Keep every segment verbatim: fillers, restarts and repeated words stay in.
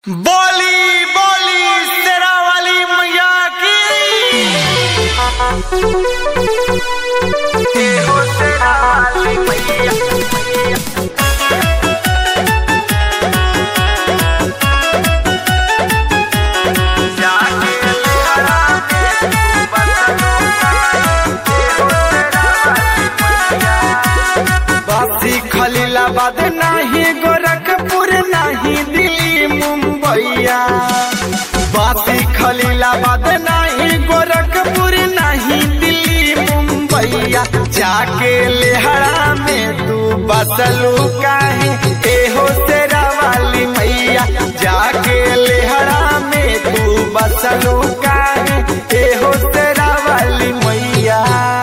बोली बोली तेरा वाली मैया की हो तेरा वाली मैया बासी खलीलाबाद नहीं गोरखपुर नहीं दिल्ली मुंबईया बासी खलीलाबाद नहीं गोरखपुर नहीं दिल्ली मुंबईया जाके लेहड़ा में तू बसलू काहे एहो तेरा वाली मैया जाके लेहड़ा में तू बसलू काहे एहो तेरा वाली मैया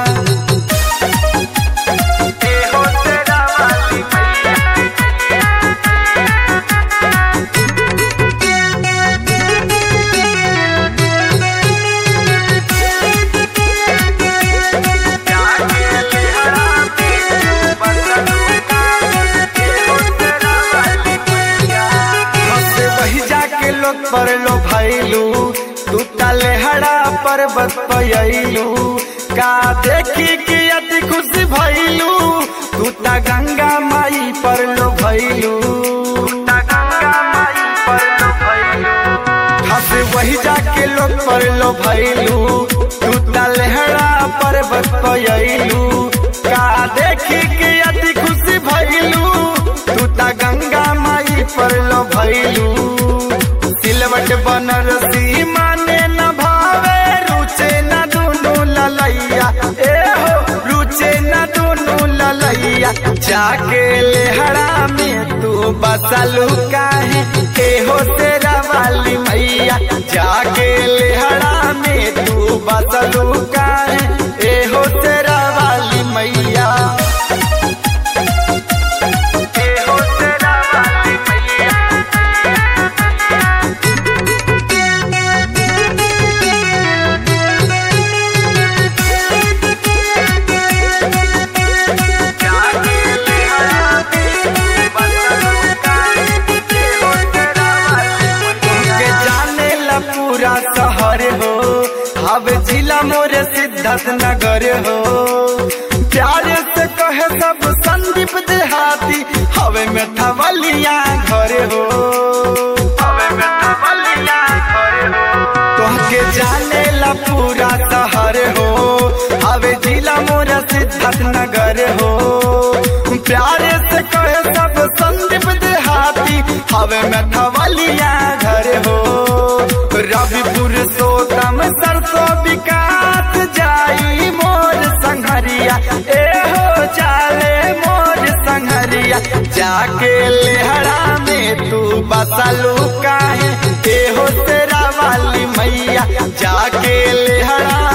पर लो भैलू तू तलेहड़ा पर्वत पयलू का देखी कि अति खुश भैलू तू ता गंगा माई पर लो भैलू गंगा माई पर लो भैलू हंस वही जाके लोग पर लो भैलू तू तलेहड़ा पर्वत पयलू का देखी कि अति खुश भैलू तू ता गंगा माई पर लो भैलू सिलवट बनरसी माने न भावे रुचे न दुनू ललैया ए हो रुचे न दुनू ललैया जाके लेहड़ा में तू बसलू काहे ए हो तेरा वाली मैया जाके लेहड़ा में तू बसलू काहे ए हो तेरा वाली मैया शहर हो अब जिला मोर सिद्धार्थ नगर हो प्यार से कहे सब संदीप देहाती हवे में थवलिया घर हो हवे में थवलिया घर हो तोहके जाने ला पूरा शहर हो हवे जिला मोर सिद्धार्थ नगर हो प्यार से कहे सब संदीप देहाती हवे में थवलिया घर हो रविपुर सोतम सरसों विकास जाई मोर संघरिया ए हो चाले मोर संघरिया जाके लेहड़ा में तू बसलू काहे ए हो तेरा वाली मैया जाके लेहड़ा